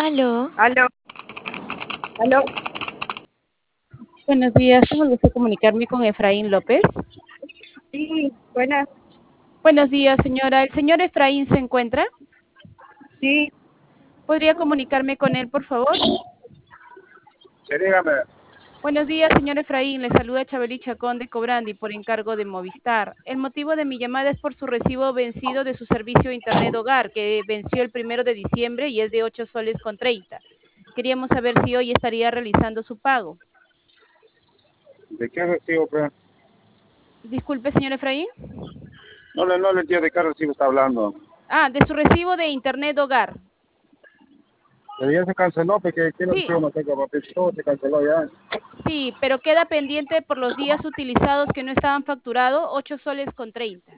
Aló, Aló, aló, Buenos días, tengo el gusto de comunicarme con Efraín López. sí, buenas, Buenos días, señora. ¿El señor Efraín se encuentra? sí, ¿Podría comunicarme con él, por favor? Sí, dígame. Buenos días, señor Efraín. Le saluda Chabeli Chacón de Cobrandi por encargo de Movistar. El motivo de mi llamada es por su recibo vencido de su servicio de Internet Hogar, que venció el 1 de diciembre y es de 8 soles con 30. Queríamos saber si hoy estaría realizando su pago. ¿De qué recibo, pues? Disculpe, señor Efraín. No le entiendo de qué recibo está hablando. Ah, de su recibo de Internet Hogar. Pero ya se canceló, porque ¿qué Sí, recibo no tengo papel? Todo se canceló ya. sí, pero queda pendiente por los días utilizados que no estaban facturados, 8 soles con 30.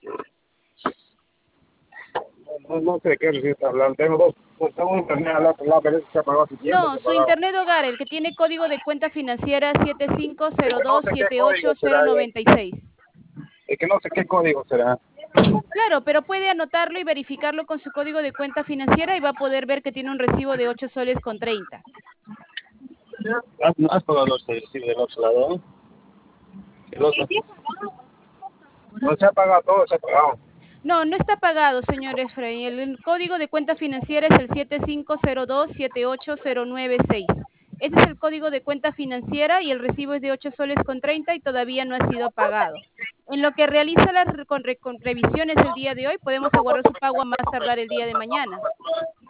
No sé de qué recibo está hablando. Tengo un internet al otro lado, pero ese se ha pagado hace tiempo, se No, ha su pagado. Internet Hogar, el que tiene código de cuenta financiera Es que no sé qué código será ya. 7502780096. Es que no sé qué código será. Claro, pero puede anotarlo y verificarlo con su código de cuenta financiera y va a poder ver que tiene un recibo de 8 soles con 30. ¿Has pagado este recibo del otro lado? El otro. No se ha pagado todo, se ha pagado. No, no está pagado, señor Efraín. El código de cuenta financiera es el 7502780096. Ese es el código de cuenta financiera y el recibo es de 8 soles con 30 y todavía no ha sido pagado. En lo que realiza las con revisiones el día de hoy, podemos aguardar su pago a más tardar el día de mañana.